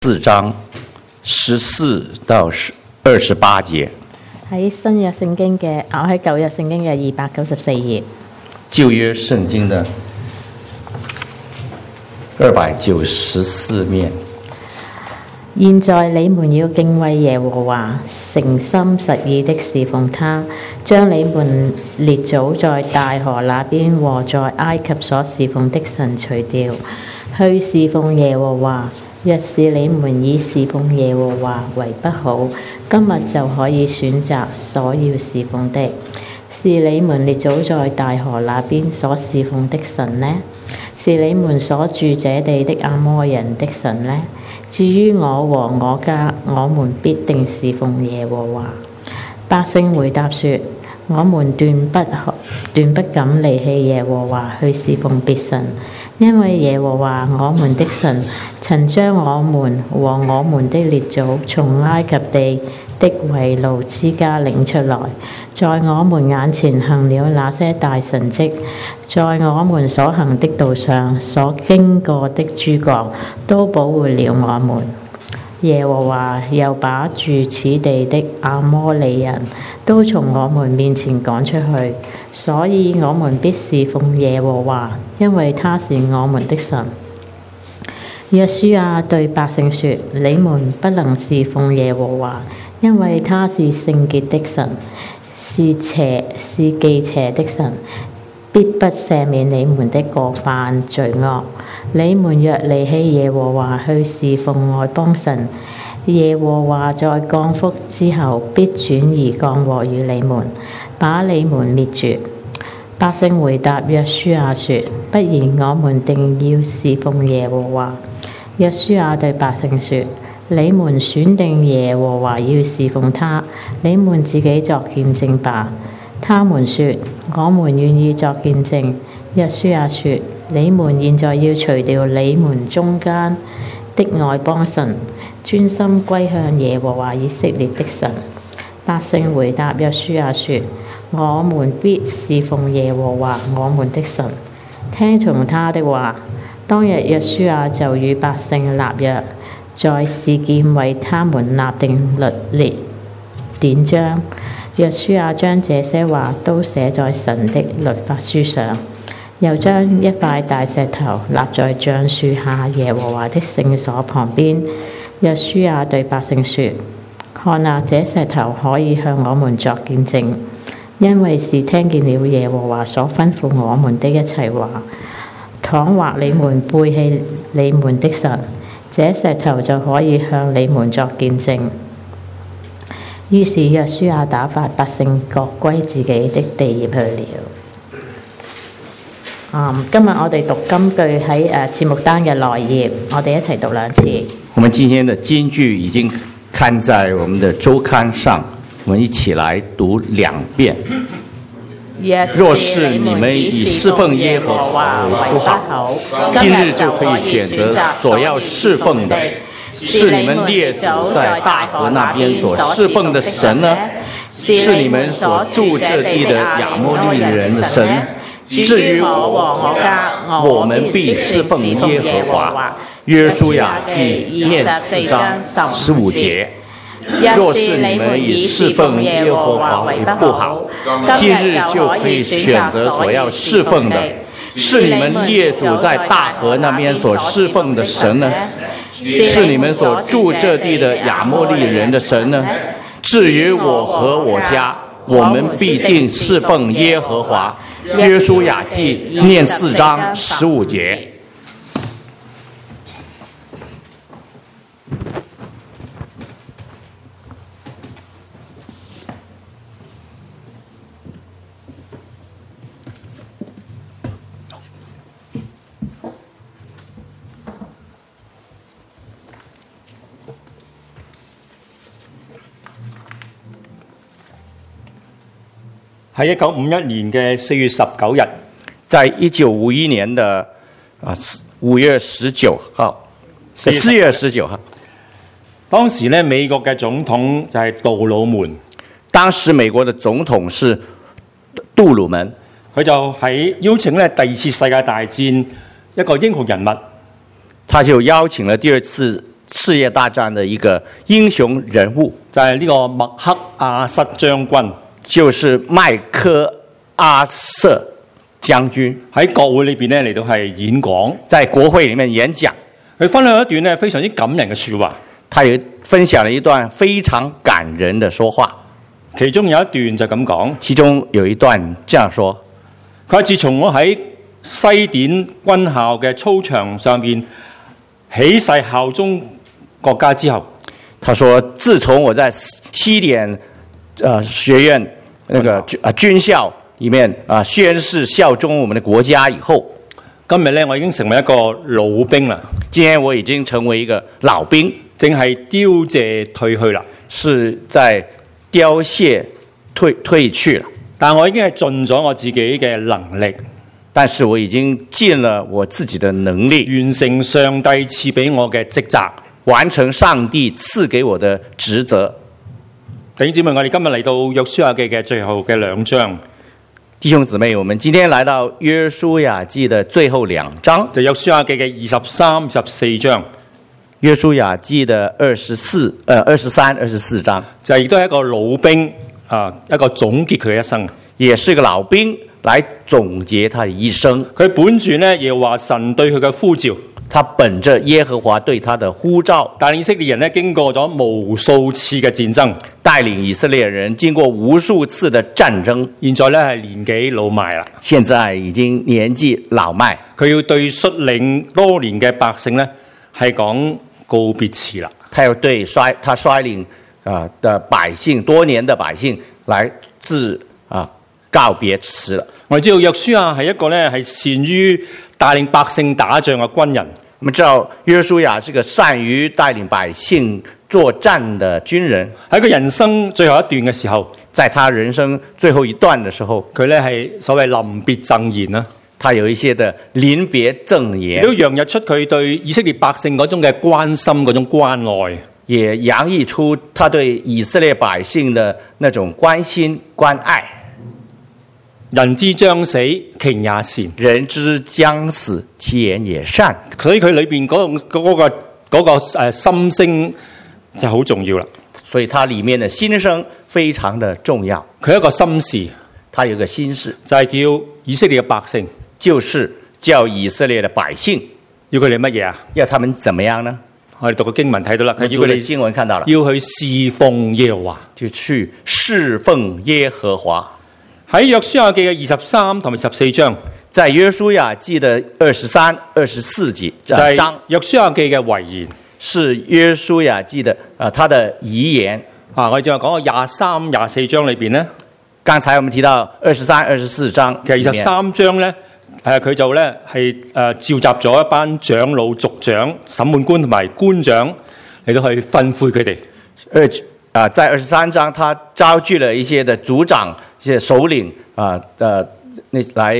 4章14到28節。 喺新約聖經嘅，喺舊約聖經嘅294頁。 舊約聖經的294面。 現在你們要敬畏耶和華，誠心實意的侍奉他，將你們列祖在大河那邊和在埃及所侍奉的神除掉，去侍奉耶和華。若是你們以侍奉耶和華為不好，今日就可以選擇所要侍奉的。是你們列祖在大河那邊所侍奉的神呢？是你們所住這地的亞摩人的神呢？至於我和我家，我們必定侍奉耶和華。百姓回答說：我們斷不敢離棄耶和華去侍奉別神，因為耶和華我們的神曾將我們和我們的列祖從埃及地的為奴之家領出來，在我們眼前行了那些大神蹟，在我們所行的道上所經過的諸國都保護了我們。耶和華又把住此地的亞摩利人都從我們面前趕出去，所以我們必侍奉耶和華，因為他是我們的神。約書亞對百姓說：你們不能侍奉耶和華，因為他是聖潔的神，是忌邪的神，必不赦免你們的過犯罪惡。你們若離棄耶和華去侍奉外邦神，耶和華在降福之後必轉移降禍與你們，把你們滅絕。百姓回答約書亞說：不然，我們定要侍奉耶和華。約書亞對百姓說：你們選定耶和華要侍奉他，你們自己作見證吧。他們說：我們願意作見證。約書亞說：你們現在要除掉你們中間的外邦神，專心歸向耶和華以色列的神。百姓回答約書亞說：我們必侍奉耶和華我們的神，聽從他的話。當日約書亞就與百姓立約，在示劍為他們立定律例典章。約書亞將這些話都寫在神的律法書上，又將一塊大石頭立在橡樹下耶和華的聖所旁邊。約書亞對百姓說：看啊，這石頭可以向我們作見證，因為是聽見了耶和華所吩咐我們的一切話。倘或你們背棄你們的神，這石頭就可以向你們作見證。於是約書亞打發百姓各歸自己的地業去了。今日我哋讀金句喺節目單嘅內頁，我哋一齊讀2次。 我們今天的金句已經看在我們的周刊上，我們一起來讀2遍。若是你們以侍奉耶和華為不好，今日就可以選擇所要侍奉的。是你們列祖在大河那邊所侍奉的神呢？是你們所住這地的亞摩利人的神？至於我和我家，我們必侍奉耶和華。約書亞記念4章15節。若是你們以侍奉耶和華為不好，今日就可以選擇所要侍奉的。是你們列祖在大河那邊所侍奉的神呢？是你們所住這地的亞摩利人的神呢？至於我和我家，我們必定侍奉耶和華。約書亞記念4章15節。 喺1951年嘅4月19日， 在1951年的5月19號，4月19號， 當時咧美國嘅總統就係杜魯門。 當時美國的總統是杜魯門， 佢就喺邀請咧第2次世界大戰一個英雄人物， 他就邀請了第2次世界大戰的一個英雄人物， 就係呢個麥克阿瑟將軍， 就是麥克阿瑟將軍喺國會裏邊咧嚟到係演講， 在國會裡面演講， 佢分享一段咧非常之感人嘅説話。 他也分享了一段非常感人的說話， 其中有一段就咁講， 其中有一段這樣說： 佢話自從我喺西點軍校嘅操場上面起誓效忠國家之後， 他說自從我在西點學院那個軍校裡面宣誓效忠我們的國家以後， 今日咧我已經成為一個老兵啦。 今天我已經成為一個老兵， 正係凋謝退去啦， 是在凋謝退去了。 但我已經係盡咗我自己嘅能力， 但是我已經盡了我自己的能力， 完成上帝賜俾我嘅職責， 完成上帝賜給我的職責。 弟兄姊妹，我哋今日嚟到約書亞記嘅最後嘅2章。 弟兄姊妹，我們今天來到約書亞記的最後2章， 就約書亞記嘅23、24章。 約書亞記的23、24章， 就亦都係一個老兵一個總結佢嘅一生， 也是一個老兵來總結他的一生。 佢本住呢耶和華神對佢嘅呼召， 他本着耶和華對他的呼召， 帶領以色列人呢經過咗無數次嘅戰爭， 帶領以色列人經過無數次的戰爭， 現在呢係年紀老邁啦， 現在已經年紀老邁， 佢要對率領多年嘅百姓呢係講告別詞啦。 他要對他率領的百姓多年的百姓來致告別詞了。 我哋知道約書亞係一個呢係善於帶領百姓打仗嘅軍人。 我們知道約書亞是個善於帶領百姓作戰的軍人。 喺佢人生最後一段嘅時候， 在他人生最後一段的時候， 佢呢係所謂臨別贈言啦。 他有一些的臨別贈言， 都洋溢出佢對以色列百姓嗰種嘅關心、嗰種關愛， 也洋溢出他對以色列百姓的那種關心關愛。 人之將死，其言也善； 人之將死，其言也善。 所以佢裏邊嗰個心聲就好重要啦。 所以它裡面的心聲非常的重要。 佢一個心事， 他有個心事， 就係叫以色列嘅百姓， 就是叫以色列的百姓， 要佢哋乜嘢啊？ 要他們怎麼樣呢？ 我哋讀個經文睇到啦，佢要佢哋經文看到了， 要去侍奉耶和華， 就去侍奉耶和華。 喺約書亞記嘅23同埋14章， 在約書亞記的23、24章， 約書亞記嘅遺言， 是約書亞記的他的遺言。 我哋正話講個23、24章裏邊呢， 剛才我們提到23、24章， 其實23章呢，佢就呢係召集咗一班長老、族長、審判官同埋官長嚟到去訓誨佢哋。 在23章，他召集了一些的族長、一些首領來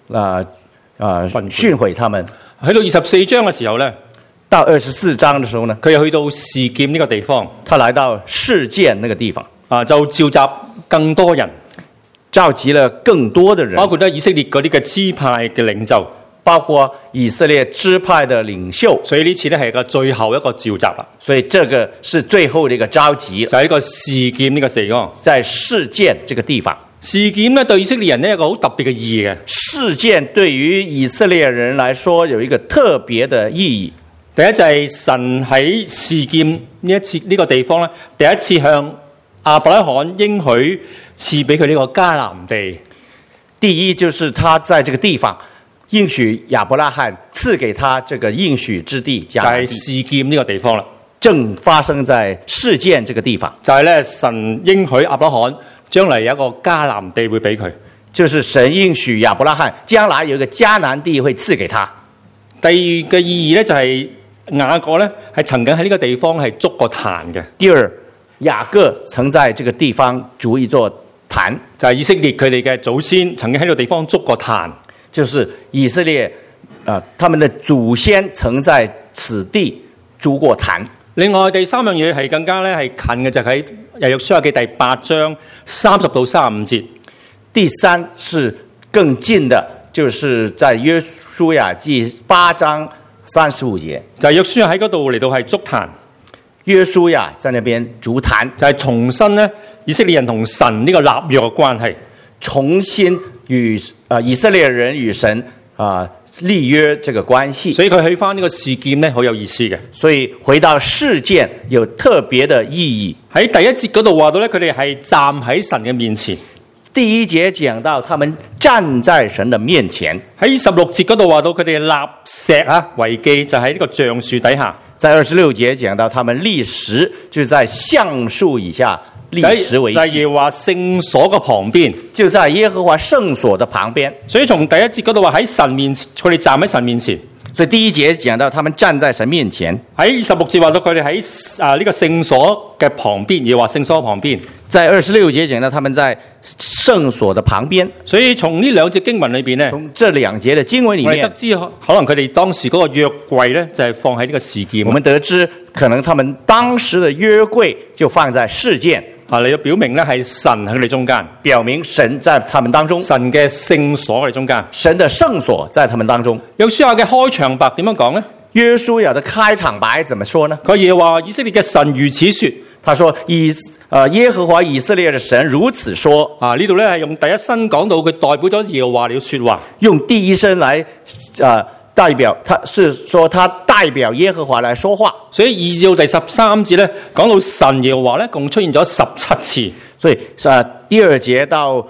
訓誨他們。 去到24章嘅時候呢， 到24章的時候呢， 佢又去到示劍呢個地方， 他來到示劍那個地方， 就召集更多人， 召集了更多的人， 包括以色列嗰啲嘅支派嘅領袖， 包括以色列支派的領袖。 所以呢次呢係個最後一個召集啦。 所以這個是最後的一個召集， 就係呢個示劍呢個地方， 在示劍這個地方。 示劍呢對以色列人呢有一個好特別嘅意義嘅。 示劍對於以色列人來說有一個特別的意義。 第一就係神喺示劍呢一次呢個地方咧，第一次向亞伯拉罕應許賜俾佢呢個迦南地。 第一就是他在這個地方應許亞伯拉罕賜給他這個應許之地， 就係示劍呢個地方啦。 正發生在示劍這個地方， 就係咧神應許亞伯拉罕將來有一個迦南地會俾佢， 就是神應許亞伯拉罕將來有一個迦南地會賜給他。 第二個意義咧就係雅各咧係曾經喺呢個地方係築過壇嘅。 第二，雅各曾在這個地方築一座壇， 就係以色列佢哋嘅祖先曾經喺呢個地方築過壇， 就是以色列他們的祖先曾在此地築過壇。 另外第三樣嘢係更加咧係近嘅，就喺約書亞記第8章30到35節。 第三是更近的，就是在約書亞記8章 35節， 就係約書亞喺嗰度嚟到係築壇， 約書亞在那邊築壇， 就係重申咧以色列人同神呢個立約嘅關係， 重新與以色列人與神立約這個關係。 所以佢去翻呢個事件咧好有意思嘅。 所以回到事件有特別的意義。 喺第一節嗰度話到咧，佢哋係站喺神嘅面前。 第一節講到他們站在神的面前。 喺16節嗰度話到佢哋立石為記，就喺呢個橡樹底下。 在26節講到他們立石，就在橡樹以下立石為記， 就係耶和華聖所嘅旁邊， 就在耶和華聖所的旁邊。所以從第一節嗰度話喺神面前，佢哋站喺神面前。 所以第一節講到他們站在神面前。 喺26節話到佢哋喺呢個聖所嘅旁邊，耶和華聖所旁邊。 在26節講到他們在聖所的旁邊。 所以從呢兩節經文裏邊呢， 從這兩節的經文裏面， 我哋得知可能佢哋當時嗰個約櫃呢，就係放喺呢個事件。 我們得知可能他們當時的約櫃就放在事件。 嚟到表明咧係神喺佢哋中間， 表明神在他們當中， 神嘅聖所喺佢哋中間， 神的聖所在他們當中。 約書亞嘅開場白點樣講呢？ 約書亞的開場白怎麼說呢？ 佢耶和華以色列嘅神如此說， 他說耶和華以色列的神如此說。 呢度咧係用第一身講到佢代表咗耶和華嚟說話， 用第一身來代表，他是說他代表耶和華來說話。 所以2至第13節咧講到神耶和華咧共出現咗17次。 所以第2節到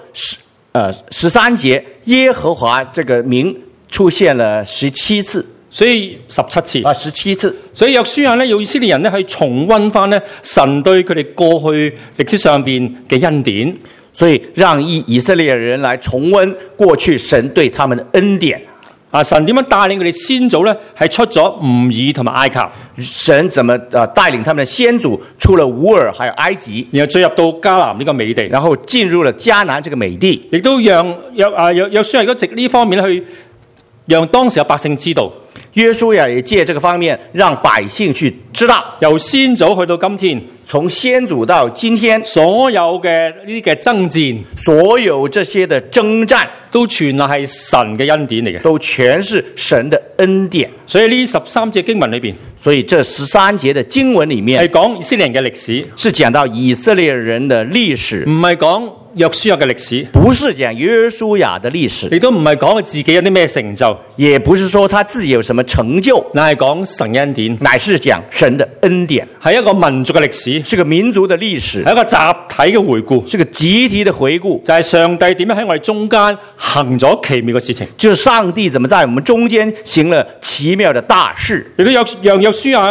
13節耶和華這個名出現了17次。 所以17次 17次。 所以約書亞咧要以色列人咧去重溫翻咧神對佢哋過去歷史上邊嘅恩典， 所以讓以色列人來重溫過去神對他們的恩典。 神點樣帶領佢哋先祖咧係出咗吾爾同埋埃及？ 神怎麼帶領他們的先祖出了烏爾還有埃及， 然後進入到迦南呢個美地， 然後進入了迦南這個美地， 亦都讓約書亞如果藉呢方面去讓當時嘅百姓知道。 約書亞也借這個方面讓百姓去知道， 由先祖去到今天， 從先祖到今天， 所有嘅呢啲嘅爭戰， 所有這些的征戰， 都全係神嘅恩典嚟嘅， 都全是神的恩典。 所以呢13節經文裏邊， 所以這13節的經文裏面係講以色列人嘅歷史， 是講到以色列人的歷史， 唔係講約書亞嘅歷史， 不是講約書亞的歷史， 亦都唔係講佢自己有啲咩成就， 也不是說他自己有什麼成就， 乃係講神恩典， 乃是講神的恩典， 係一個民族嘅歷史， 是個民族的歷史， 係一個集體嘅回顧， 是個集體的回顧， 就係上帝點樣喺我哋中間行咗奇妙嘅事情， 就是上帝怎麼在我們中間行了奇妙的大事， 亦都讓約書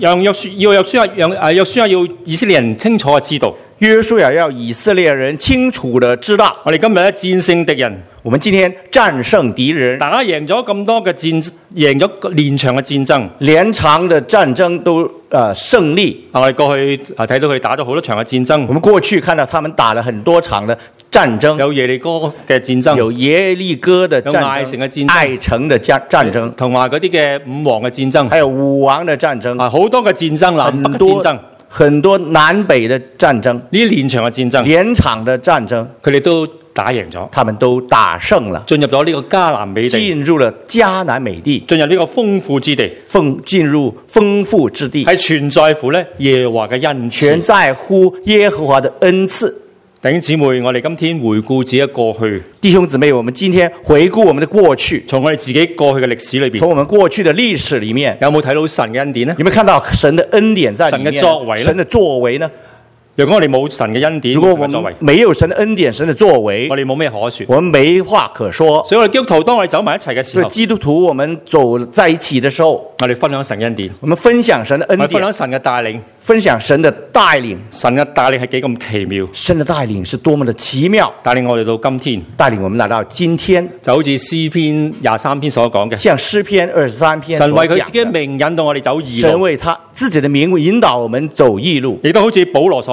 亞要以色列人清楚嘅知道。 約書亞要以色列人清楚的知道， 我哋今日咧戰勝敵人， 我們今天戰勝敵人， 打贏咗咁多嘅贏咗連場嘅戰爭， 連場的戰爭都勝利。 我哋過去睇到佢打咗好多場嘅戰爭， 我們過去看到他們打了很多場的戰爭， 有耶利哥嘅戰爭， 有耶利哥的戰爭， 有艾城嘅戰爭， 艾城的戰爭， 同埋嗰啲嘅五王嘅戰爭， 還有五王的戰爭， 好多嘅戰爭，南北戰爭。 很多南北的戰爭， 呢啲連場嘅戰爭， 連場的戰爭， 佢哋都打贏咗， 他們都打勝了， 進入咗呢個迦南美地， 進入了迦南美地， 進入呢個豐富之地， 進入豐富之地， 係全在乎咧耶和華嘅恩賜， 全在乎耶和華的恩賜。 弟兄姊妹，我哋今天回顧自己嘅過去。 弟兄姊妹，我們今天回顧我們的過去， 從我哋自己過去嘅歷史裏邊， 從我們過去的歷史裏面， 有冇睇到神嘅恩典呢？ 有沒有看到神的恩典在裏面？ 神嘅作為呢？ 神的作為呢？ 如果我哋冇神嘅恩典， 如果我們沒有神的恩典、神的作為， 我哋冇咩可說， 我們沒話可說。 所以我哋基督徒當我哋走埋一齊嘅時候， 基督徒我們走在一起的時候， 我哋分享神恩典， 我們分享神的恩典， 分享神嘅帶領， 分享神的帶領。 神嘅帶領係幾咁奇妙， 神的帶領是多麼的奇妙， 帶領我哋到今天， 帶領我們來到今天， 就好似詩篇23篇所講嘅， 像詩篇23篇， 神為佢自己嘅名引導我哋走義路， 神為他自己的名引導我們走義路， 亦都好似保羅所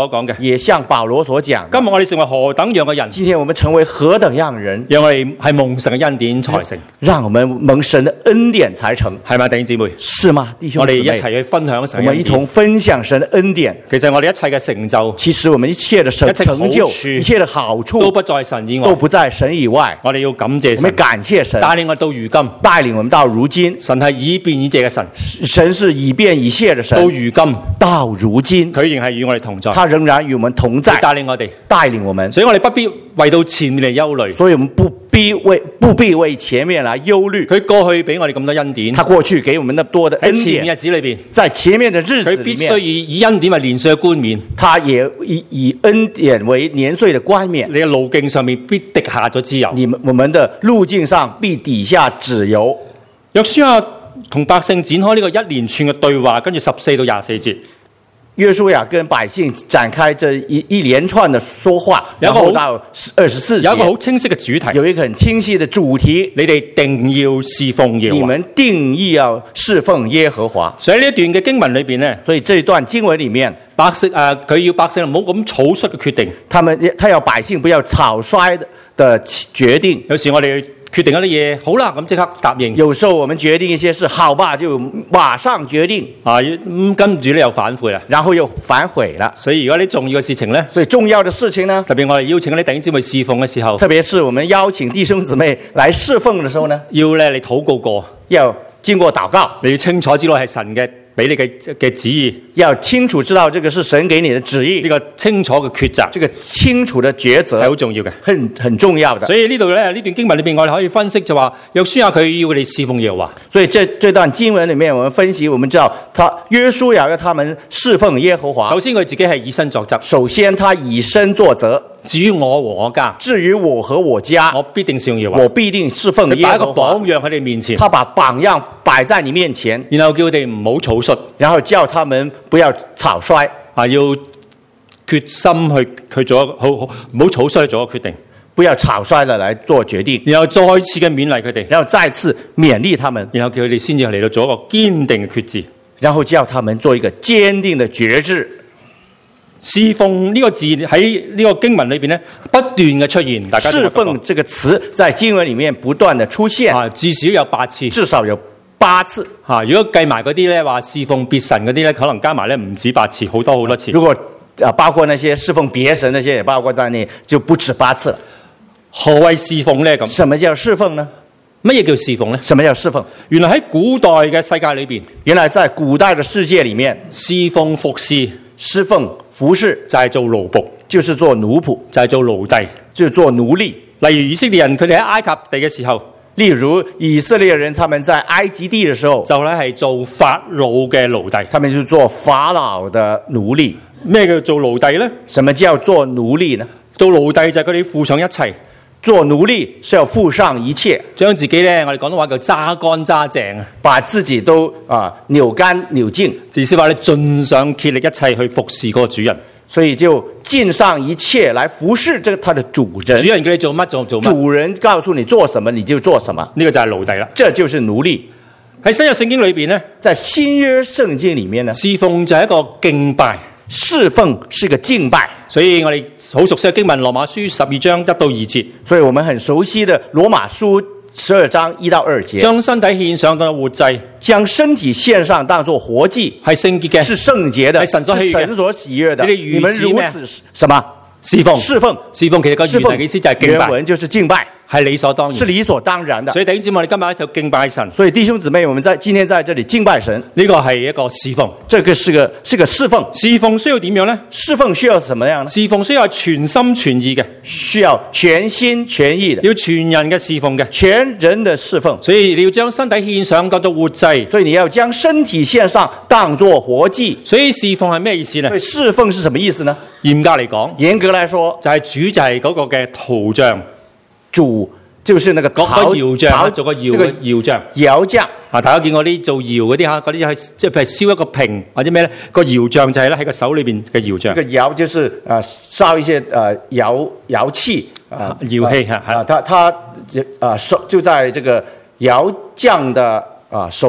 講嘅， 也像保羅所講， 今日我哋成為何等樣嘅人？ 今天我們成為何等樣人， 讓我哋係蒙神嘅恩典才成， 讓我們蒙神的恩典才成， 係咪弟兄姊妹？ 是嗎？弟兄我姊妹， 哋一齊去分享神嘅恩典， 我們一同分享神的恩典。 其實我哋一切嘅成就， 其實我們一切的成就，一切的好處都不在神以外， 都不在神以外。 我哋要感謝神， 我們感謝神， 帶領我到如今， 帶領我們到如今。 神係以便以謝嘅神， 神是以便以謝的神。到如今， 佢仍係與我哋同在， 他仍然與我們同在， 帶領我哋， 帶領我們。 所以我哋不必為到前面嚟憂慮， 所以我們不必為前面來憂慮。 佢過去俾我哋咁多恩典， 他過去給我們那麼多的恩典。 喺前面日子裏邊， 在前面的日子裏面， 佢必須以恩典為年歲嘅冠冕， 他也以恩典為年歲的冠冕。 你嘅路徑上面必滴下咗脂油， 我們的路徑上必底下脂油。 約書亞同百姓展開呢個一連串嘅對話，跟住14到24節。 約書亞跟百姓展開這一連串的說話，然後到24節， 有一個好清晰嘅主題， 有一個很清晰的主題， 你哋定要侍奉耶和華， 你們定義要侍奉耶和華。所以呢一段嘅經文裏邊呢，所以這一段經文裏面，佢要百姓唔好咁草率嘅決定，他要百姓不要草率的決定。有時我哋決定一啲嘢，好啦，咁即刻答應。有時候我們決定一些事，好吧，就馬上決定。跟住咧又反悔啦，然後又反悔了。所以如果啲重要嘅事情呢，所以重要的事情呢，特別我哋邀請啲弟兄姊妹侍奉嘅時候，特別是我們邀請弟兄姊妹來侍奉嘅時候呢，要咧你禱告過，要經過禱告，你要清楚知道係神嘅俾你嘅旨意，要清楚知道這個是神給你的旨意，呢個清楚嘅抉擇，這個清楚的抉擇係好重要嘅，很重要的。所以呢度咧呢段經文裏邊，我哋可以分析就話，約書亞佢要佢哋侍奉耶和華。所以這段經文裏面，我們分析，我們知道約書亞要他們侍奉耶和華。首先佢自己係以身作則，首先他以身作則。至於我和我家，至於我和我家，我必定侍奉耶和華，我必定侍奉耶和華。擺一個榜樣喺你面前，他把榜樣擺在你面前，然後叫佢哋唔好草率，然後叫他們不要草率，要決心去做一個好唔好草率去做一個決定，不要草率地來做決定，然後再次嘅勉勵佢哋，然後再次勉勵他們，然後叫佢哋先至嚟到做一個堅定嘅決志，然後叫他們做一個堅定的決志。侍奉呢個字喺呢個經文裏邊咧，不斷嘅出現。大家侍奉這個詞在經文裏面不斷的出現，至少有8次，至少有8次。如果計埋嗰啲咧話侍奉別神嗰啲咧，可能加埋咧唔止8次，好多次。如果包括那些侍奉別神那些也包括在內，就不止8次了。何謂侍奉咧？咁什麼叫侍奉呢？乜嘢叫侍奉呢？什麼叫侍奉？原來喺古代嘅世界裏邊，原來在古代嘅世界裏面，侍奉服侍。侍奉服侍就係做奴僕，就是做奴僕，就係做奴隸，就是做奴隸。例如以色列人佢哋喺埃及地嘅時候，例如以色列人他們在埃及地嘅時候，就咧係做法老嘅奴隸，他們就做法老嘅奴隸。咩叫做奴隸呢？什麼叫做奴隸呢？做奴隸就係佢哋付上一切。做奴隸是要付上一切，將自己咧，我哋廣東話叫揸乾揸淨啊，把自己都扭乾扭淨，意思話你盡上竭力一切去服侍嗰個主人，所以就盡上一切來服侍這個他的主人。主人叫你做乜就做乜，主人告訴你做什麼你就做什麼，呢個就係奴隸啦。這就是奴隸。喺新約聖經裏邊呢，在新約聖經裏面呢，侍奉就係一個敬拜。侍奉是個敬拜，所以我哋好熟悉嘅經文羅馬書12章1到2節，所以我們很熟悉的羅馬書12章1到2節，將身體獻上當作活祭，將身體獻上當作活祭，係聖潔嘅，是聖潔的，係神所喜悅的。你們如此什麼？侍奉，侍奉其實個原嚟嘅意思就係敬拜，原文就是敬拜，係理所當然，是理所當然的。所以弟兄姊妹，我哋今日一齊敬拜神。所以弟兄姊妹，我們今天在這裡敬拜神，呢個係一個侍奉，這個是個侍奉。侍奉需要點樣呢？侍奉需要什麼樣呢？侍奉需要全心全意嘅，需要全心全意的，要全人嘅侍奉嘅，全人的侍奉。所以你要將身體獻上當作活祭，所以你要將身體獻上當作活祭。所以侍奉係咩意思呢？所以侍奉是什麼意思呢？嚴格嚟講，嚴格來說，就係主就係嗰個嘅圖像，主就是那個窯匠，做個窯嘅窯匠，窯匠啊！大家見過啲做窯嗰啲嚇，嗰啲係即係譬如燒一個瓶或者咩咧？個窯匠就係咧喺個手裏邊嘅窯匠。個窯就是燒一些窯器窯器他手就在這個窯匠的手裏。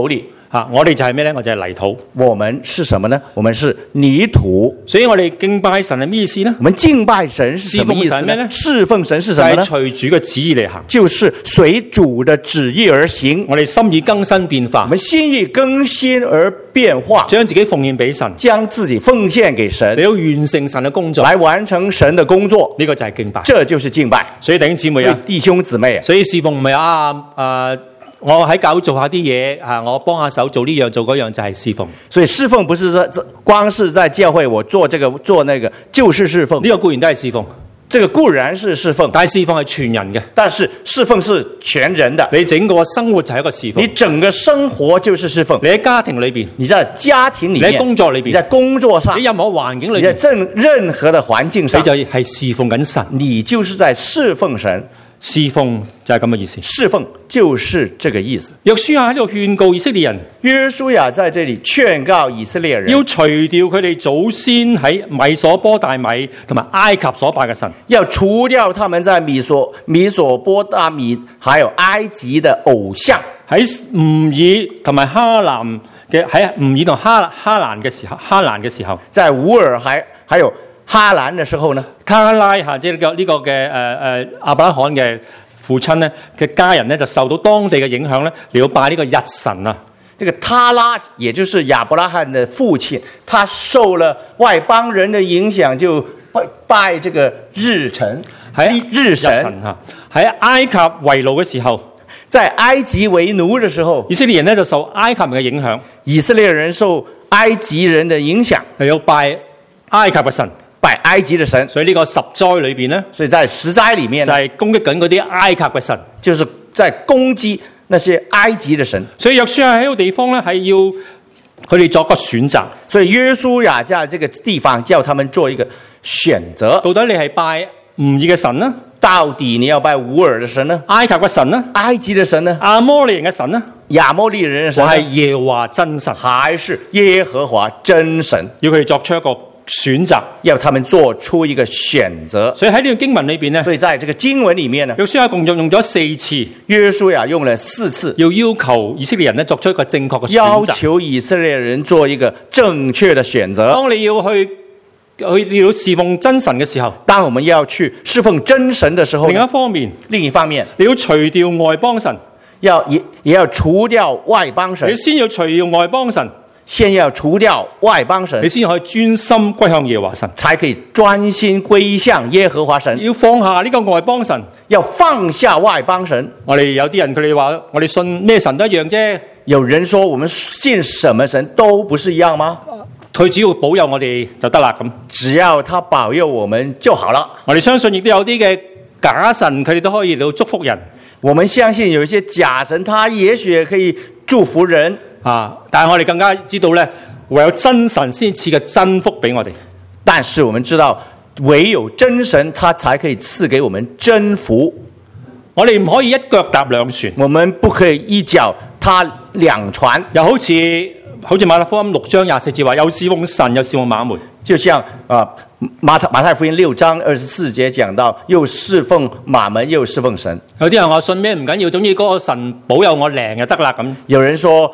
我哋就係咩咧？我就係泥土。 我們是什麼呢？我們是泥土。 所以我哋敬拜神係咩意思呢？ 我們敬拜神是什麼意思呢？侍奉神是什麼呢？ 就係隨主嘅旨意嚟行， 就是隨主的旨意而行。 我哋心意更新變化， 我們心意更新而變化， 將自己奉獻俾神， 將自己奉獻給神， 你要完成神嘅工作， 來完成神的工作。 呢個就係敬拜， 這就是敬拜。 所以弟兄姊妹啊， 弟兄姊妹啊， 所以侍奉唔係我喺教會做下啲嘢我幫下手做呢樣做嗰樣就係侍奉。 所以侍奉不是光是在教會我做這個做那個就是侍奉， 呢個固然都係侍奉， 這個固然是侍奉， 但係侍奉係全人嘅。 但是侍奉是全人的， 你整個生活就係一個侍奉， 你整個生活就是侍奉。 你喺家庭裏邊， 你在家庭裏面， 你喺工作裏邊， 你在工作上， 你任何環境裏邊， 你在任何的環境上， 你就係侍奉緊神， 你就是在侍奉神。 侍奉就係咁嘅意思， 侍奉就是這個意思。 約書亞喺度勸告以色列人， 約書亞在這裏勸告以色列人， 要除掉佢哋祖先喺米所波大米同埋埃及所拜嘅神， 要除掉他們在米所波大米還有埃及的偶像。 喺吾爾同埋哈蘭嘅喺吾爾同哈蘭嘅時候， 在烏爾還有哈蘭的時候呢， 卡拉即係呢個嘅亞伯拉罕嘅父親咧嘅家人咧就受到當地嘅影響咧，嚟到拜呢個日神啊。 這個他拉也就是亞伯拉罕的父親，他受了外邦人的影響，就拜這個日神。喺日神喺埃及為奴嘅時候， 在埃及為奴的時候， 以色列人咧就受埃及人嘅影響， 以色列人受埃及人的影響， 嚟到拜埃及嘅神。 拜埃及的神， 所以呢個十災裏邊呢， 所以在十災裏面就係攻擊緊嗰啲埃及嘅神， 就是在攻擊那些埃及的神。所以約書亞喺個地方呢，係要佢哋作個選擇。 所以約書亞在這個地方叫他們做一個選擇。 到底你係拜吾爾嘅神呢？ 到底你要拜烏爾的神呢？ 埃及嘅神呢？ 埃及的神呢？ 亞摩利人嘅神呢？ 亞摩利人的神呢？ 我係耶和華真神， 還是耶和華真神？ 要佢哋作出一個選擇， 要他們做出一個選擇。 所以喺呢個經文裏邊呢， 所以在這個經文裏面呢， 約書亞共用咗4次， 約書亞用了4次， 要求以色列人呢作出一個正確嘅選擇， 要求以色列人做一個正確的選擇。 當你要去侍奉真神嘅時候， 當我們要去侍奉真神的時候， 另一方面，你要除掉外邦神， 也要除掉外邦神。 你先要除掉外邦神， 先要除掉外邦神， 你先可以專心歸向耶和華神， 才可以專心歸向耶和華神。 要放下呢個外邦神， 要放下外邦神。 我哋有啲人佢哋話，我哋信咩神都一樣啫。 有人說我們信什麼神都不是一樣嗎？ 佢只要保佑我哋就得啦，咁只要他保佑我們就好了。 我哋相信亦都有啲嘅假神，佢哋都可以嚟到祝福人。 我們相信有一些假神，他也許也可以祝福人啊！但係我哋更加知道咧，唯有真神先賜嘅真福俾我哋。 但是我們知道，唯有真神，他才可以賜給我們真福。 我哋唔可以一腳踏兩船， 我們不可以一腳踏兩船。 又好似馬太福音6章24節話，又侍奉神，又侍奉馬門。 就像馬太福音6章24節講到，又侍奉馬門，又侍奉神。 有啲人話信咩唔緊要，總之嗰個神保佑我靈就得啦咁。 有人說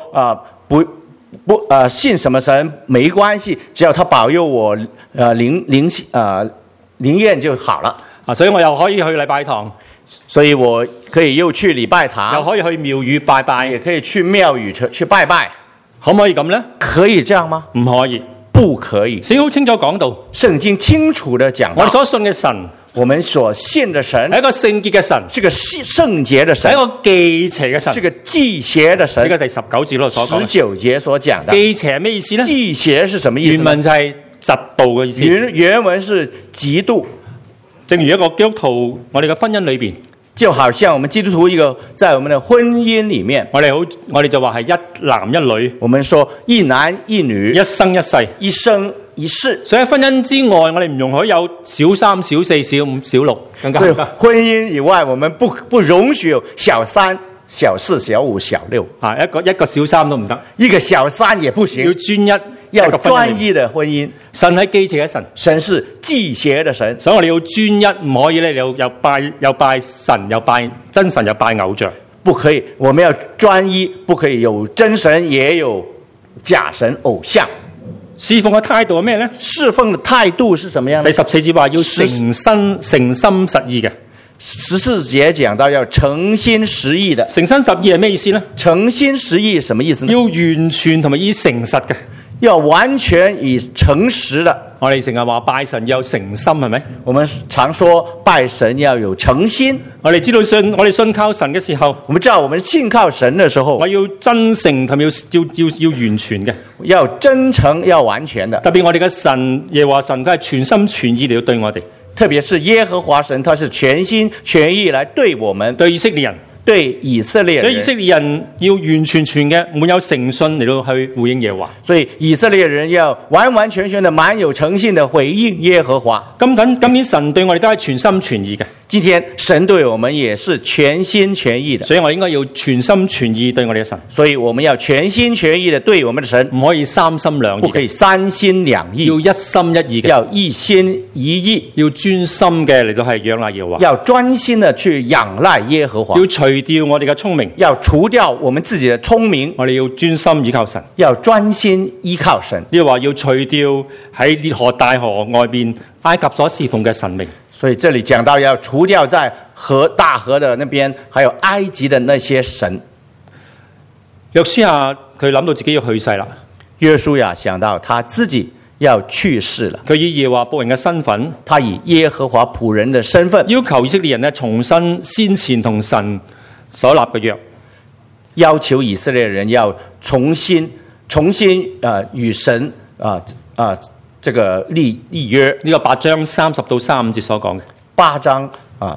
信什麼神沒關係，只要他保佑我靈驗就好了。 所以我又可以去禮拜堂， 所以我可以又去禮拜堂， 又可以去廟宇拜拜， 也可以去廟宇去拜拜。 可唔可以咁呢？ 可以這樣嗎？ 唔可以， 不可以。 聖經好清楚講到， 聖經清楚地講到， 我哋所信嘅神， 我們所信的神係一個聖潔嘅神， 是個聖潔的神， 係一個忌邪嘅神， 是個忌邪的神。 呢個第19節嗰度所講 ，19節所講的忌邪係咩意思呢？ 忌邪是什麼意思？ 原文就係嫉妒嘅意思。 原文是嫉妒。 正如一個基督徒，我哋嘅婚姻裏邊， 就好像我們基督徒一個在我們的婚姻裏面，我哋就話係一男一女， 我們說一男一女， 一生一世， 一生一世。 所以婚姻之外，我哋唔容許有小3、小4、小5、小6，更加婚姻以外，我們不容許有小3、小4、小5、小6 啊，一個小3都唔得， 一個小3也不行， 要專一。 要專一的婚姻。 神係忌邪嘅神， 神是忌邪的神， 所以我哋要專一，唔可以咧又拜神，又拜真神，又拜偶像。 不可以，我們要專一，不可以有真神，也有假神偶像。 侍奉嘅態度係咩咧？ 侍奉的態度是什麼樣呢？ 第14節話要誠心實意嘅。 14節講到要誠心實意的。 誠心實意係咩意思呢？ 誠心實意什麼意思呢？ 要完全同埋以誠實嘅。 要完全以誠實的。 我哋成日話拜神要誠心，係咪？ 我們常說拜神要有誠心。 我哋知道我哋信靠神嘅時候， 我們知道我們信靠神的時候， 我要真誠同埋要完全嘅， 要真誠要完全的。 特別我哋嘅神耶和華神，佢係全心全意嚟到對我哋。 特別是耶和華神，他是全心全意來對我們， 對以色列人。 對以色列人， 所以以色列人要完全全嘅滿有誠信嚟到去回應耶和華。 所以以色列人要完完全全的滿有誠信的回應耶和華。今年神對我哋都係全心全意嘅。 今天神對我們也是全心全意的， 所以我應該要全心全意對我哋嘅神。 所以我們要全心全意的對我們的神， 唔可以三心兩意， 不可以三心兩意， 要一心一意嘅， 要一心一意， 要專心嘅嚟到係仰賴耶和華， 要專心的去仰賴耶和華， 要除掉我哋嘅聰明， 要除掉我們自己的聰明， 我哋要專心依靠神， 要專心依靠神。 呢個話要除掉喺列河大河外邊埃及所侍奉嘅神明。 所以這裡講到要除掉在大河的那邊，還有埃及的那些神。 約書亞佢諗到自己要去世啦。 約書亞想到他自己要去世了， 佢以耶和華僕人嘅身份， 他以耶和華僕人的身份， 要求以色列人呢重新先前同神所立嘅約， 要求以色列人要重新與神這個立約。 呢個8章30到35節所講嘅 8章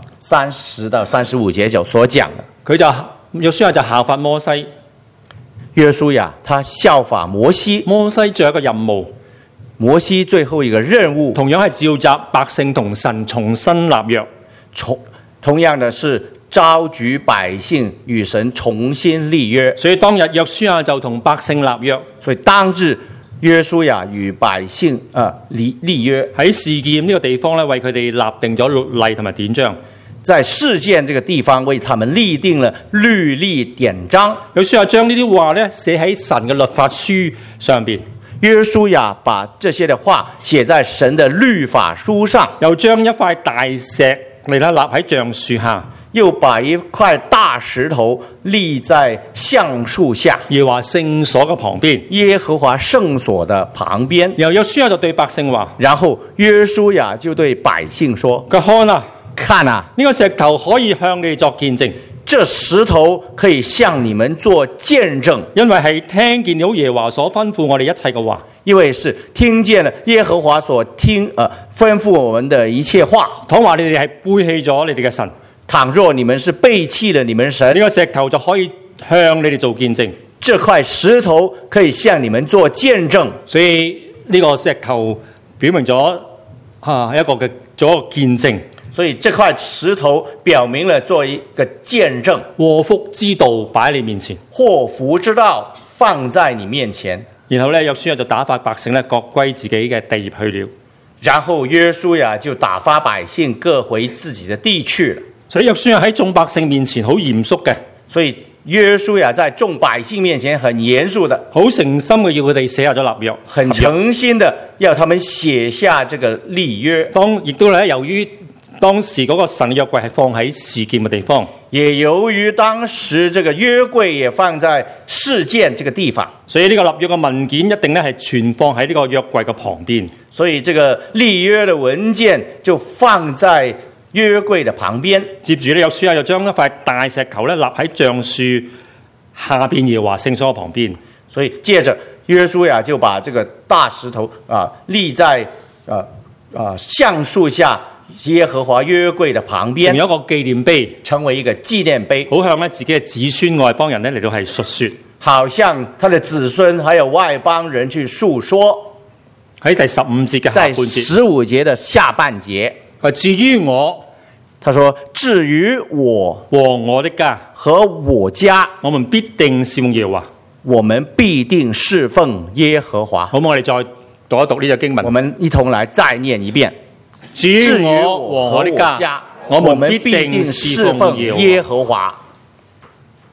30到35節就所講的， 佢就約書亞就效法摩西。 約書亞他效法摩西， 摩西最後一個任務， 摩西最後一個任務， 同樣係召集百姓同神重新立約， 同樣的是召集百姓與神重新立約。 所以當日約書亞就同百姓立約， 所以當日約書亞與百姓立約，喺示劍呢個地方咧，為佢哋立定咗律例同埋典章。 在示劍這個地方為他們立定了律例典章。 約書亞將呢啲話咧寫喺神嘅律法書上邊。 約書亞把這些的話寫在神的律法書上， 又將一塊大石嚟立喺橡樹下， 又把一塊大石頭立在橡樹下， 耶和華聖所嘅旁邊， 耶和華聖所的旁邊。 然後約書亞就對百姓話， 然後約書亞就對百姓說：看啊， 呢個石頭可以向你哋作見證， 這石頭可以向你們做見證， 因為係聽見了耶和華所吩咐我哋一切嘅話， 因為是聽見了耶和華所吩咐我們的一切話。 倘若你哋係背棄咗你哋嘅神， 倘若你們是背棄了你們神， 呢個石頭就可以向你哋做見證， 這塊石頭可以向你們做見證。 所以呢個石頭表明咗一個見證。 所以這塊石頭表明了做一個見證， 禍福之道擺喺你面前， 禍福之道放在你面前。 然後咧，約書亞就打發百姓咧各歸自己嘅地業去了。 然後約書亞就打發百姓各回自己的地去了。 所以約書亞喺眾百姓面前好嚴肅嘅， 所以約書亞在眾百姓面前很嚴肅的， 好誠心嘅要佢哋寫下咗立約， 很誠心的要他們寫下這個立約。 亦都咧由於當時嗰個神約櫃係放喺示劍嘅地方， 也由於當時這個約櫃也放在示劍這個地方， 所以呢個立約嘅文件一定咧係存放喺呢個約櫃嘅旁邊。 所以這個立約的文件就放在約櫃的旁邊。 接住咧，約書亞就將一塊大石頭咧立喺橡樹下邊耶和華聖所嘅旁邊。 所以接着約書亞就把這個大石頭立在橡樹下耶和華約櫃的旁邊， 成有一個紀念碑， 成為一個紀念碑， 好向咧自己嘅子孫外邦人咧嚟到係述說， 好像他的子孫還有外邦人去述說。 喺第15節嘅下半節， 在15節的下半節， 至於我， 他說至於我和我的家和我家， 我們必定侍奉耶和華， 我們必定侍奉耶和華。 好，我哋再讀一讀呢個經文， 我們一同來再念一遍。 至於我和我的家，我們必定侍奉耶和華。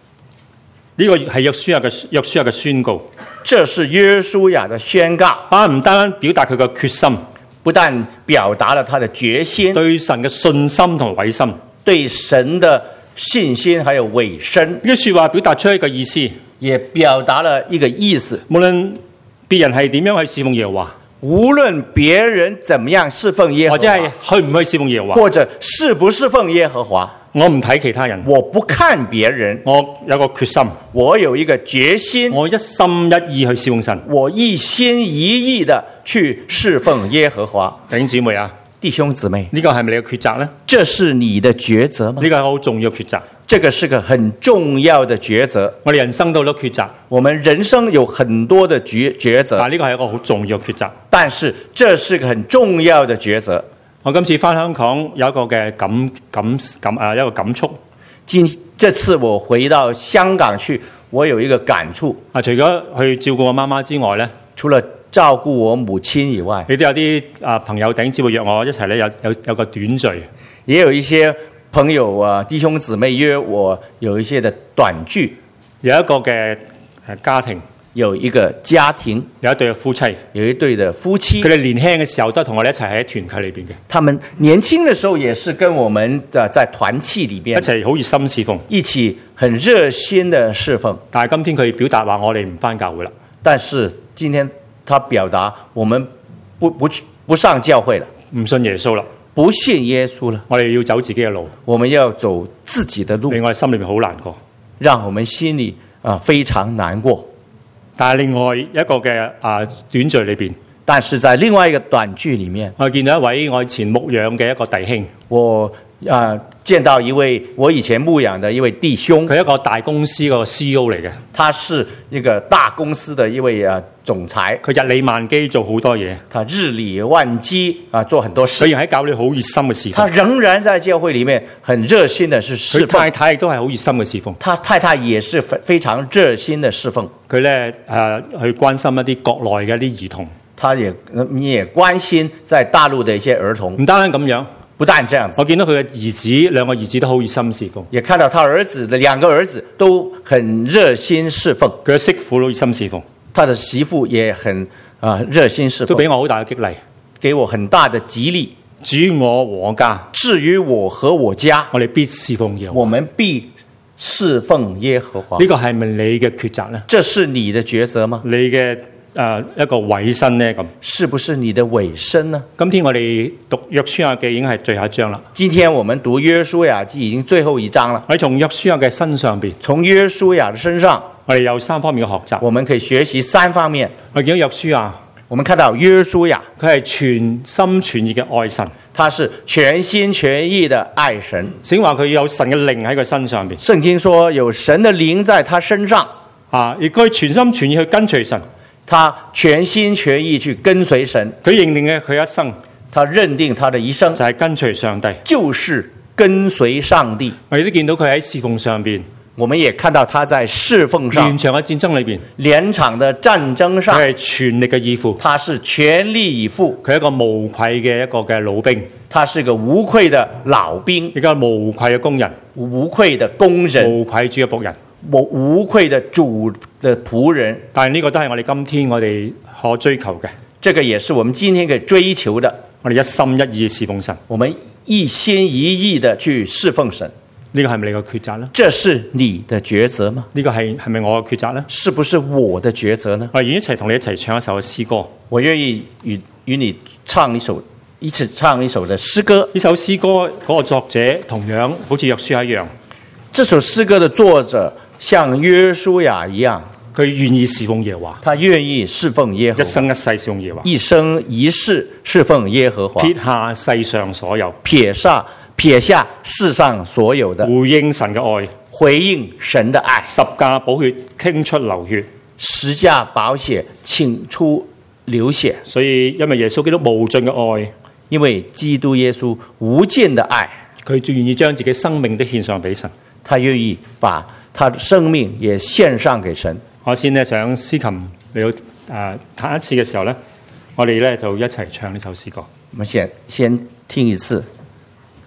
呢個係約書亞嘅宣告。 這是約書亞的宣告， 唔單表達佢嘅決心， 不但表達了他的決心， 對神嘅信心同委身， 對神的信心還有委身。 呢句說話表達出一個意思， 也表達了一個意思。 無論別人係點樣去侍奉耶和華， 無論別人怎麼樣侍奉耶和華， 或者係去唔去侍奉耶和華， 或者是不侍奉耶和華， 我唔睇其他人， 我不看別人， 我有個決心， 我有一個決心， 我一心一意去侍奉神， 我一心一意的去侍奉耶和華。 弟兄姊妹啊， 弟兄姊妹， 呢個係咪你嘅抉擇呢？ 這是你的抉擇嗎？ 呢個係好重要嘅抉擇。 這個是個很重要的抉擇。 我哋人生都好多抉擇， 我們人生有很多的抉擇， 但呢個係一個好重要嘅抉擇。 但是這是個很重要的抉擇。 我今次返香港有一個嘅一個感觸。 這次我回到香港去，我有一個感觸。 除咗去照顧我媽媽之外呢， 除了照顧我母親以外， 你都有啲朋友頂姊妹約我一齊咧有個短聚， 也有一些朋友弟兄姊妹約我有一些的短聚。 有一個嘅家庭， 有一個家庭， 有一對嘅夫妻， 有一對的夫妻。 佢哋年輕嘅時候都係同我哋一齊喺團契裏邊嘅。 他們年輕的時候也是跟我們在團契裏邊一齊好熱心侍奉， 一起很熱心的侍奉。 但係今天佢表達話我哋唔返教會啦。 但是今天他表達我們不上教會了， 唔信耶穌啦， 不信耶穌了。 我哋要走自己嘅路， 我們要走自己的路， 令我哋心裏面好難過， 讓我們心裏非常難過。 但係另外一個嘅短聚裏邊， 但是在另外一個短劇裏面， 我見到一位我以前牧養嘅一個弟兄， 我見到一位我以前牧養的一位弟兄， 佢係一個大公司個 CEO 嚟嘅， 他是一個大公司的一位總裁， 佢日理萬機做好多嘢， 他日理萬機做很多事， 雖然喺教會好熱心嘅侍奉， 他仍然在教會裏面很熱心的是侍奉。 佢太太亦都係好熱心嘅侍奉， 他太太也是非常熱心的侍奉。 佢咧去關心一啲國內嘅一啲兒童， 他也關心在大陸的一些兒童。 唔單單咁樣。 不但這樣子， 我見到佢嘅兒子，兩個兒子都好熱心侍奉， 也看到他兒子的兩個兒子都很熱心侍奉。 佢嘅媳婦都熱心侍奉， 他的媳婦也很熱心侍奉， 都俾我好大嘅激勵， 給我很大的激勵。 至於我和我家， 至於我和我家， 我哋必侍奉耶和華， 我們必侍奉耶和華。 呢個係咪你嘅抉擇呢？ 這是你的抉擇嗎？ 你嘅一個委身呢？咁是不是你的委身呢？ 今天我哋讀約書亞記已經係最後一章啦。 今天我們讀約書亞記已經最後一章了。 我哋從約書亞嘅身上邊， 從約書亞的身上， 我哋有三方面嘅學習。 我們可以學習三方面。 我見到約書亞， 我們看到約書亞， 佢係全心全意嘅愛神， 他是全心全意的愛神。 聖經話佢有神嘅靈喺佢身上邊。 聖經說有神的靈在他身上， 亦佢全心全意去跟隨神。 他全心全意去跟隨神， 佢認定嘅佢一生， 他認定他的一生就係跟隨上帝， 就是跟隨上帝。 我哋都見到佢喺侍奉上邊， 我們也看到他在侍奉上， 連場嘅戰爭裏邊， 連場的戰爭上， 佢係全力嘅以赴， 他是全力以赴。 佢係一個無愧嘅一個嘅老兵， 他是個無愧的老兵， 一個無愧嘅工人， 無愧的工人， 無愧主嘅僕人， 無愧的主的僕人。 但係呢個都係我哋今天我哋可追求嘅， 這個也是我們今天可以追求的。 我哋一心一意侍奉神， 我們一心一意的去侍奉神。 呢個係咪你嘅抉擇呢？ 這是你的抉擇嗎？ 呢個係咪我嘅抉擇呢？ 是不是我的抉擇呢？ 我願意一齊同你一齊唱一首嘅詩歌。 我願意與你一起唱一首的詩歌。 呢首詩歌嗰個作者同樣好似約書亞一樣， 這首詩歌的作者像約書亞一樣， 佢願意侍奉耶和華， 他願意侍奉耶和華， 一生一世侍奉耶和華， 一生一世侍奉耶和華， 撇下世上所有， 撇下世上所有的， 回應神嘅愛， 回應神的愛， 十架寶血傾出流血， 十架寶血傾出流血。 所以因為耶穌基督無盡嘅愛， 因為基督耶穌無盡的愛， 佢最願意將自己生命都獻上俾神， 他願意把他的生命也獻上給神。 我先呢想司琴嚟到彈一次嘅時候呢，我哋呢就一齊唱呢首詩歌。 我們先聽一次。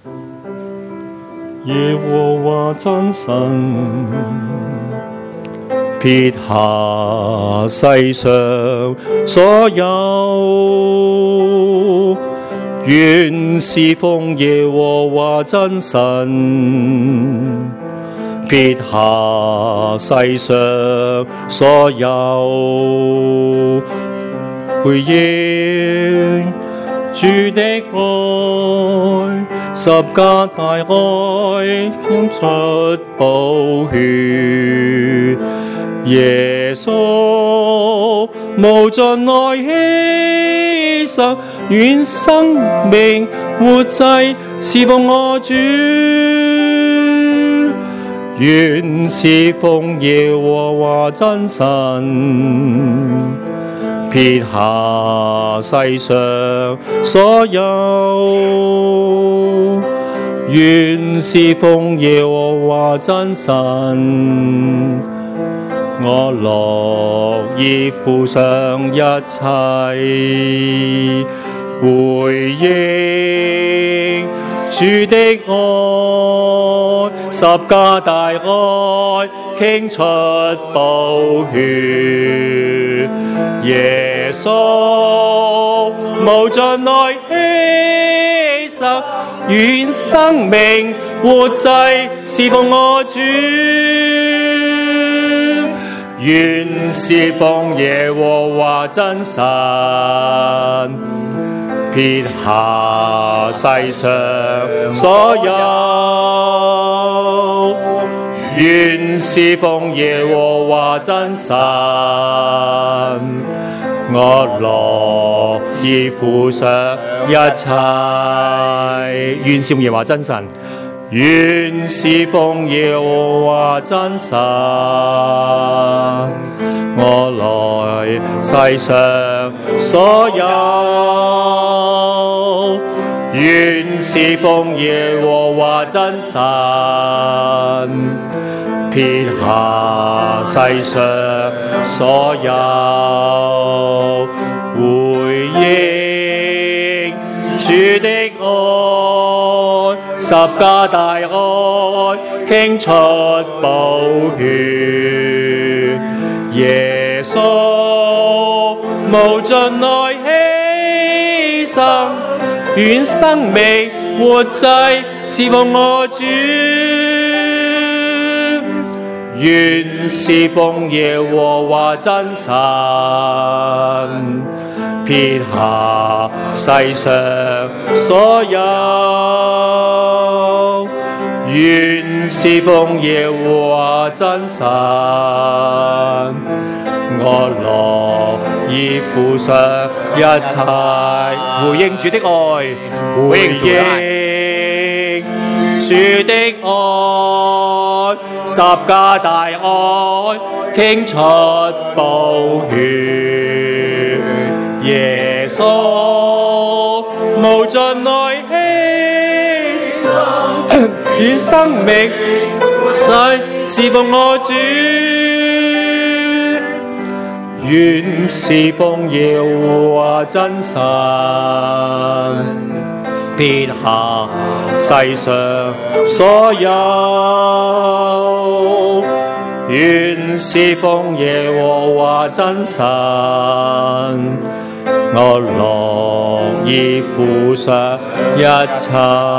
耶和華真神， 撇下世上所有，願侍奉耶和華真神。撇下世上所有，回應主的愛，十架大愛傾出寶血，耶穌無盡愛犧牲，願生命活祭侍奉我主，願侍奉耶和華真神。撇下世上所有，願侍奉耶和華真神。我樂意付上一切，回應主的愛，十架大愛傾出寶血，耶穌無盡愛犧牲，願生命活祭侍奉我主，願侍奉耶和華真神。撇下世上所有，願侍奉耶和華真神。我樂意付上一切，願侍奉耶和華真神。願侍奉耶和華真神。我來世上所有，願侍奉耶和華真神。撇下世上所有，回應主的愛，十架大愛傾出寶血，耶穌無盡愛犧牲，願生命活祭侍奉我主，願侍奉耶和華真神。撇下世上所有，願侍奉耶和華真神。我樂意付上一切，回應主的愛，回應主的愛，十架大愛傾出寶血，耶穌無盡愛犧牲，願生命在侍奉我主，願侍奉耶和華真神。撇下世上所有，願侍奉耶和華真神。我樂意付上一切。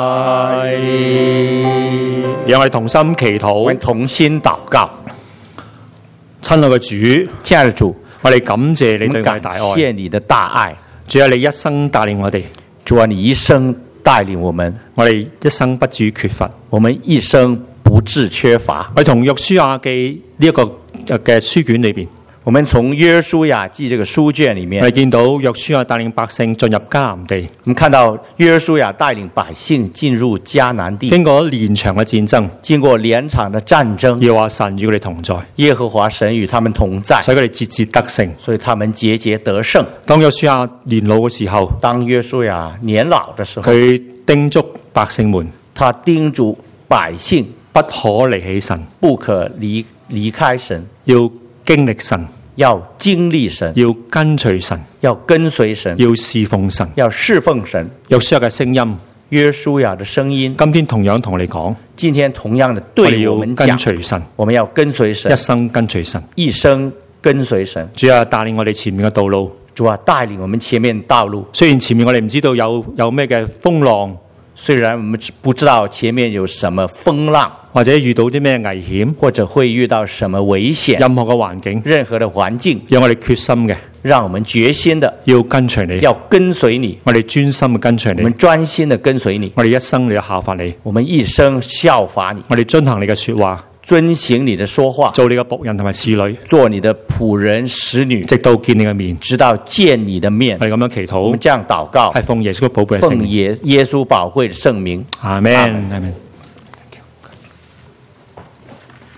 讓我哋同心祈禱， 我們同心禱告。 親愛嘅主， 親愛的主， 我哋感謝你對我哋大愛， 感謝你的大愛。 主啊，你一生帶領我哋， 主啊，你一生帶領我們， 我哋一生不至於缺乏， 我們一生不致缺乏。 我哋從約書亞記呢一個嘅書卷裏邊， 我們從約書亞記這個書卷裏面， 我哋見到約書亞帶領百姓進入迦南地。 我們看到約書亞帶領百姓進入迦南地， 經過連場嘅戰爭， 經過連場的戰爭， 耶和華神與佢哋同在， 耶和華神與他們同在， 所以佢哋節節得勝， 所以他們節節得勝。 當約書亞年老嘅時候， 當約書亞年老的時候， 佢叮囑百姓們， 他叮囑百姓不可離棄神， 不可離開神， 要經歷神， 要經歷神， 要跟隨神， 要跟隨神， 要侍奉神， 要侍奉神。 約書亞嘅聲音， 約書亞的聲音， 今天同樣同你講， 今天同樣的對我們跟講， 隨神， 我們要跟隨神一，生跟隨神。 一生跟隨神。 主啊，帶領我哋前面嘅道路。 主啊，帶領我們前面道路。 雖然前面我哋唔知道有咩嘅風浪， 雖然我們不知道前面有什麼風浪， 或者遇到啲咩危險， 或者會遇到什麼危險， 任何嘅環境， 任何的環境， 讓我哋決心嘅， 讓我們決心的要跟隨你， 要跟隨你， 我哋專心嘅跟隨你， 我們專心的跟隨你， 我哋一生嚟效法你， 我們一生效法你， 我哋遵行你嘅說話， 遵行你的說話， 做你嘅僕人同埋侍女， 做你的僕人使女， 直到見你嘅面， 直到見你的面。 我哋咁樣祈禱， 我們這樣禱告， 係奉耶穌寶貴嘅聖名， 奉耶穌寶貴的聖名。 阿們，阿們。